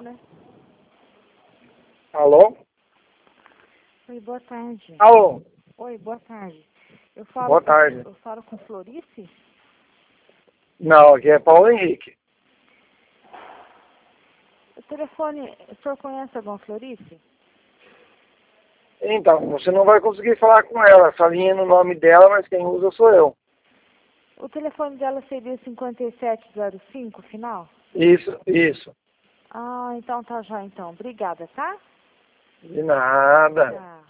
final, né? Alô? Oi, boa tarde. Alô? Oi, boa tarde. Boa tarde. Eu falo com Florice? Não, aqui é Paulo Henrique. O telefone, o senhor conhece alguma Florice? Então, você não vai conseguir falar com ela. Essa linha é no nome dela, mas quem usa sou eu. O telefone dela seria 5705, final? Isso. Ah, então tá já então. Obrigada, tá? De nada. Tá.